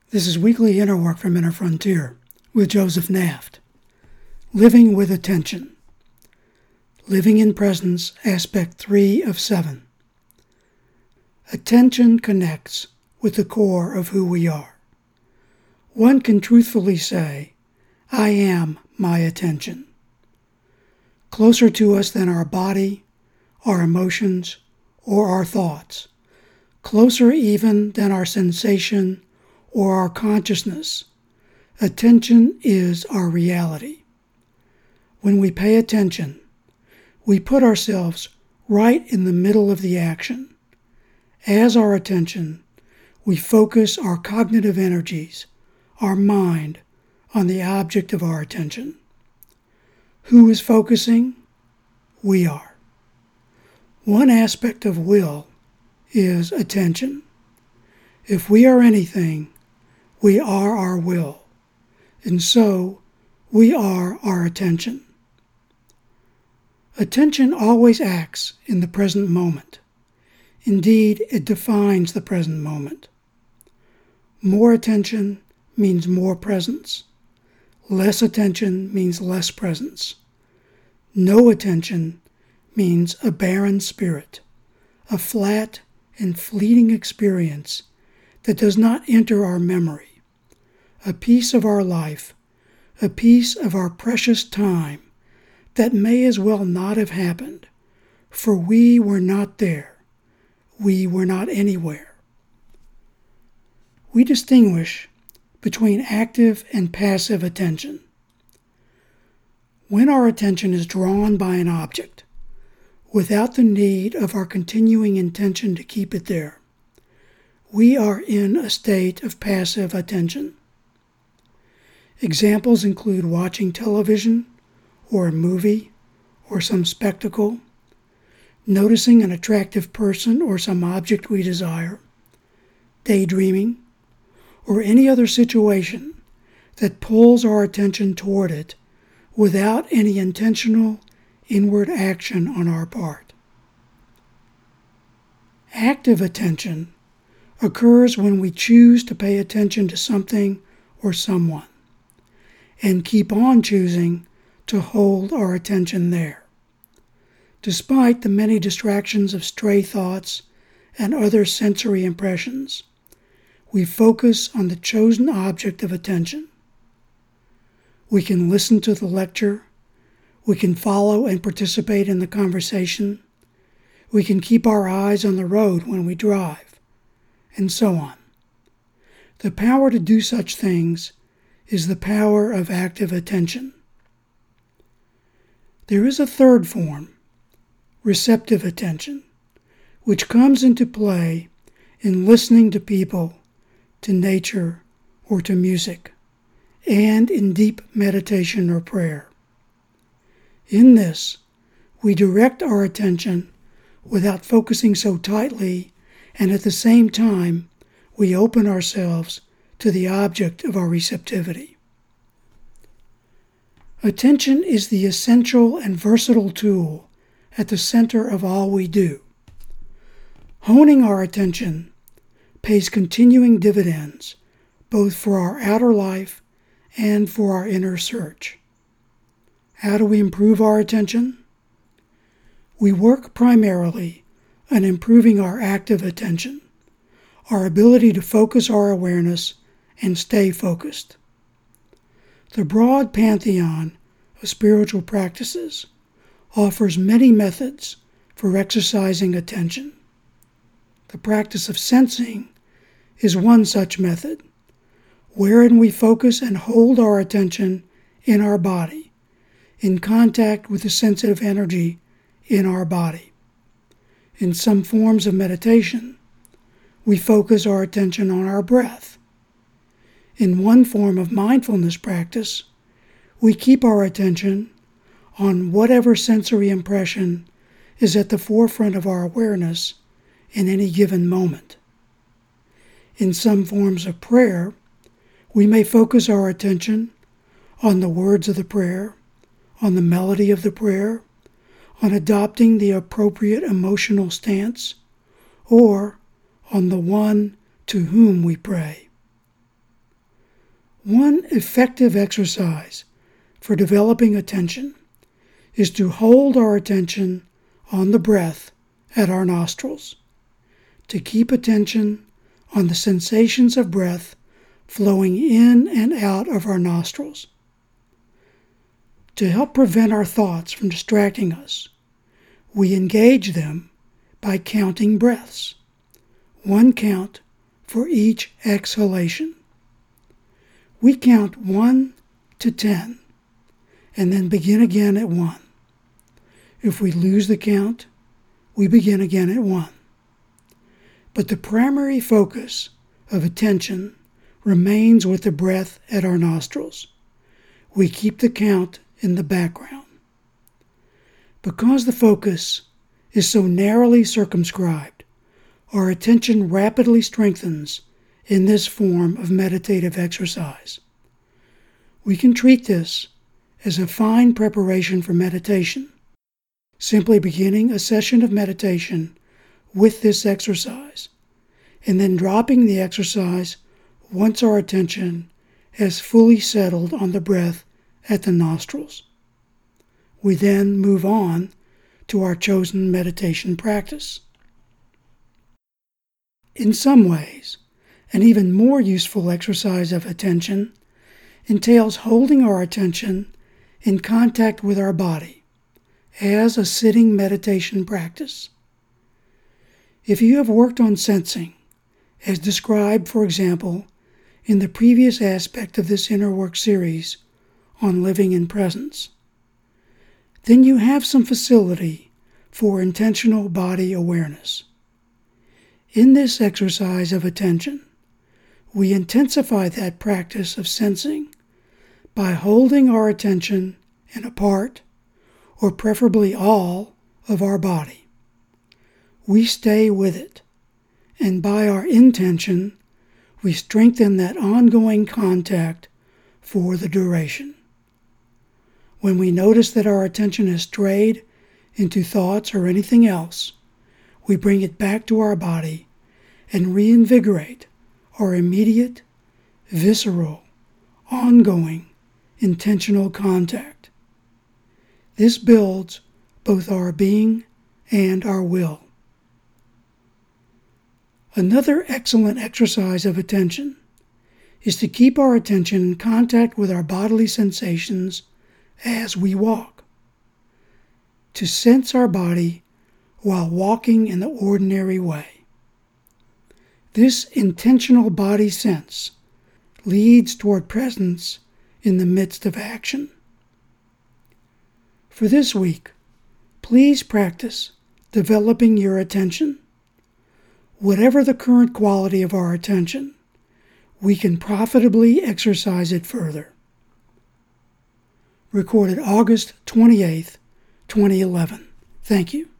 This is Weekly Inner Work from Inner Frontier with Joseph Naft. Living with Attention. Living in Presence, Aspect 3 of 7. Attention connects with the core of who we are. One can truthfully say, I am my attention. Closer to us than our body, our emotions, or our thoughts. Closer even than our sensation or our consciousness. Attention is our reality. When we pay attention, we put ourselves right in the middle of the action. As our attention, we focus our cognitive energies, our mind, on the object of our attention. Who is focusing? We are. One aspect of will is attention. If we are anything, we are our will, and so we are our attention. Attention always acts in the present moment. Indeed, it defines the present moment. More attention means more presence. Less attention means less presence. No attention means a barren spirit, a flat and fleeting experience that does not enter our memory, a piece of our life, a piece of our precious time that may as well not have happened, for we were not there, we were not anywhere. We distinguish between active and passive attention. When our attention is drawn by an object, without the need of our continuing intention to keep it there, we are in a state of passive attention. Examples include watching television, or a movie, or some spectacle, noticing an attractive person or some object we desire, daydreaming, or any other situation that pulls our attention toward it without any intentional inward action on our part. Active attention occurs when we choose to pay attention to something or someone, and keep on choosing to hold our attention there. Despite the many distractions of stray thoughts and other sensory impressions, we focus on the chosen object of attention. We can listen to the lecture, we can follow and participate in the conversation, we can keep our eyes on the road when we drive, and so on. The power to do such things is the power of active attention. There is a third form, receptive attention, which comes into play in listening to people, to nature, or to music, and in deep meditation or prayer. In this, we direct our attention without focusing so tightly, and at the same time, we open ourselves to the object of our receptivity. Attention is the essential and versatile tool at the center of all we do. Honing our attention pays continuing dividends, both for our outer life and for our inner search. How do we improve our attention? We work primarily on improving our active attention, our ability to focus our awareness and stay focused. The broad pantheon of spiritual practices offers many methods for exercising attention. The practice of sensing is one such method, wherein we focus and hold our attention in our body, in contact with the sensitive energy in our body. In some forms of meditation, we focus our attention on our breath. In one form of mindfulness practice, we keep our attention on whatever sensory impression is at the forefront of our awareness in any given moment. In some forms of prayer, we may focus our attention on the words of the prayer, on the melody of the prayer, on adopting the appropriate emotional stance, or on the one to whom we pray. One effective exercise for developing attention is to hold our attention on the breath at our nostrils, to keep attention on the sensations of breath flowing in and out of our nostrils. To help prevent our thoughts from distracting us, we engage them by counting breaths, one count for each exhalation. We count 1 to 10 and then begin again at 1. If we lose the count, we begin again at 1. But the primary focus of attention remains with the breath at our nostrils. We keep the count in the background. Because the focus is so narrowly circumscribed, our attention rapidly strengthens in this form of meditative exercise. We can treat this as a fine preparation for meditation, simply beginning a session of meditation with this exercise, and then dropping the exercise once our attention has fully settled on the breath at the nostrils. We then move on to our chosen meditation practice. In some ways, an even more useful exercise of attention entails holding our attention in contact with our body as a sitting meditation practice. If you have worked on sensing, as described, for example, in the previous aspect of this inner work series on living in presence, then you have some facility for intentional body awareness. In this exercise of attention, we intensify that practice of sensing by holding our attention in a part, or preferably all, of our body. We stay with it, and by our intention, we strengthen that ongoing contact for the duration. When we notice that our attention has strayed into thoughts or anything else, we bring it back to our body and reinvigorate our immediate, visceral, ongoing, intentional contact. This builds both our being and our will. Another excellent exercise of attention is to keep our attention in contact with our bodily sensations as we walk. To sense our body while walking in the ordinary way. This intentional body sense leads toward presence in the midst of action. For this week, please practice developing your attention. Whatever the current quality of our attention, we can profitably exercise it further. Recorded August 28th, 2011. Thank you.